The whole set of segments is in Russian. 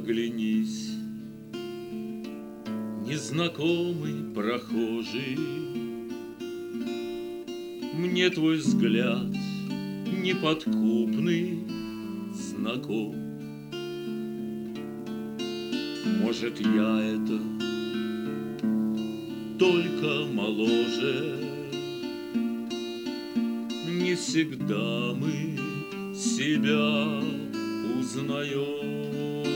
Оглянись, незнакомый прохожий, мне твой взгляд неподкупный знаком. Может, я это только моложе, не всегда мы себя узнаем.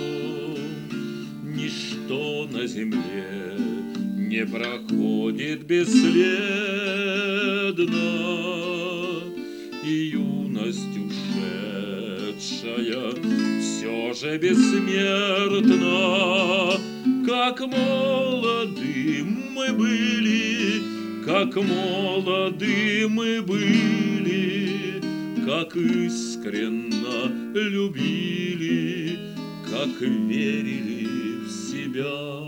Ничто на земле не проходит бесследно, и юность ушедшая все же бессмертна. Как молоды мы были, как молоды мы были, как искренно любили, как верили в себя.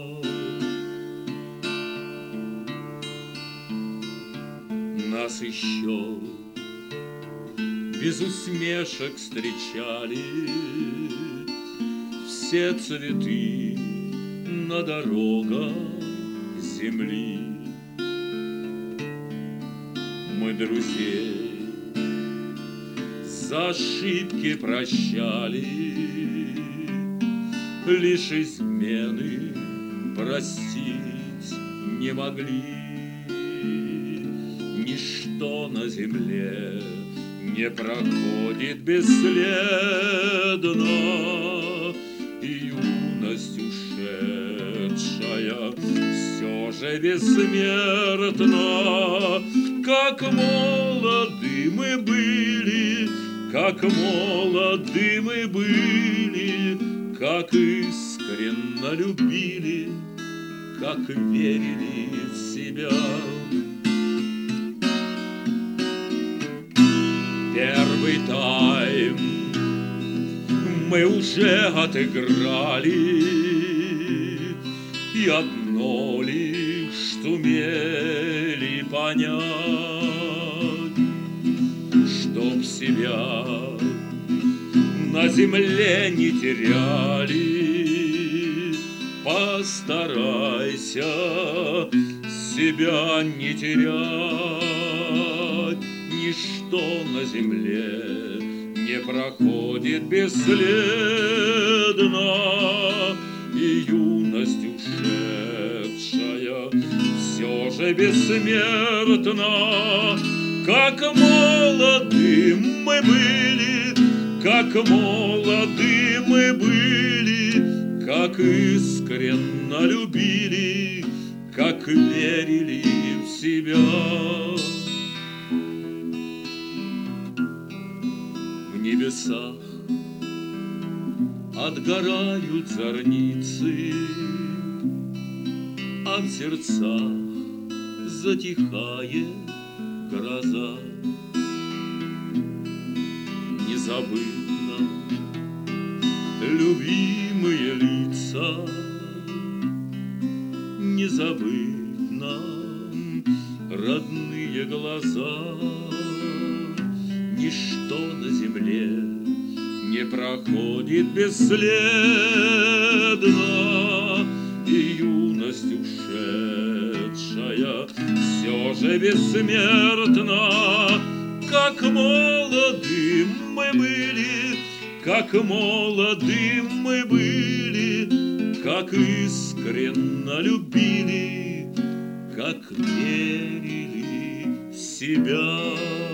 Нас еще без усмешек встречали все цветы на дорогах земли. Мы друзей за ошибки прощали, лишь измены простить не могли. Ничто на земле не проходит бесследно, и юность ушедшая все же бессмертна. Как молоды мы были, как молоды мы были, как искренно любили, как верили в себя. Первый тайм мы уже отыграли, и одно лишь сумели понять, чтоб себя на земле не теряли. Постарайся себя не терять. Ничто на земле не проходит бесследно, и юность ушедшая все же бессмертна. Как молоды мы были, как молоды мы были, как искренно любили, как верили в себя. В небесах отгорают зорницы, а в сердцах затихает гроза. Незабытно любимые лица, незабытно родные глаза. Ничто на земле не проходит бесследно, и юность ушедшая все же бессмертна. Как молоды мы были, как молоды мы были, как искренно любили, как верили в себя.